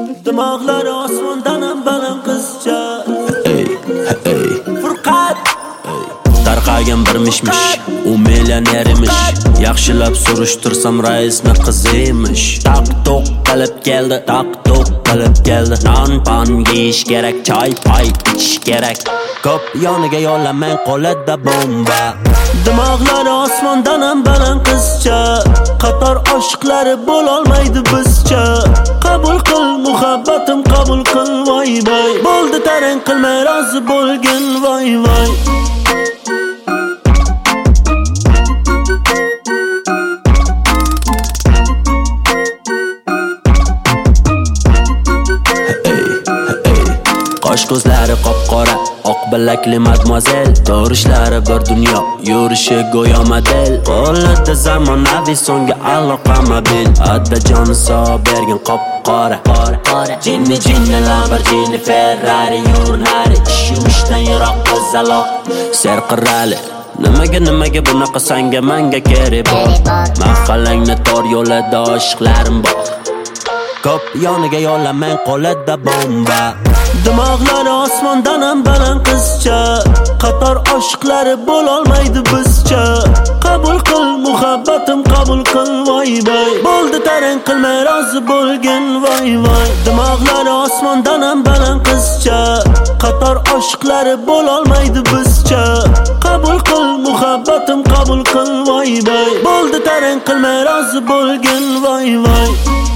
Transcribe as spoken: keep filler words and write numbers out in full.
Dimoqlari osmondan ham baland qizcha. Ey, ey, Furqat tarqagan bir mishmish, u millioner emish. Yaxshilab surishtirsam raisni qizi emish. Taq toq qilib keldi, taq toq qilib keldi. Non pan yeyish kerak, choy pay ichish kerak. Ko'p yoniga yo'lamang, qo'lida bomba. Dimoqlari osmondan ham baland qizcha. Qator oshiqlari bo'lolmaydi bizcha. Qabul qil muhabbatim, qabul qil voy voy. Bo'ldi tarang qilmay rozi bo'lgin voy voy. Qosh ko'zlari qop-qora, oq bilakli madmozel. To'rishlari bir dunyo, yurishi go'yo model. Qo'lida zamonaviy so'nggi aloqa mobil. Adda joni sog' bergan qop-qora. Jinni jinni Lamborghini Ferrari yurnari. Yurishdan yiroq qizaloq serqirali. Nimaga nimaga bunaqa sanga manga kerak bor? Mahallangni tor yo'lida oshiqlarim bor. Ko'p yoniga yo'lamang, qo'lida bomba. Dimoqlari osmondan ham baland qizcha. Qator oshiqlari bo'lolmaydi bizcha. Qabul qil muhabbatim, qabul qil voy voy. Bo'ldi tarang qilmay rozi bo'lgin voy voy. Dimoqlari osmondan ham baland qizcha. Qator oshiqlari bo'lolmaydi bizcha. Qabul qil muhabbatim, qabul qil voy voy. Bo'ldi tarang qilmay rozi bo'lgin voy voy.